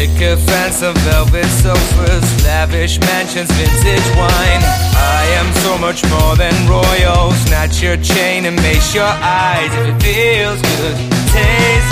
Sycophants and velvet sofas, lavish mansions, vintage wine. I am so much more than royal. Snatch your chain and mace your eyes. If it feels good, taste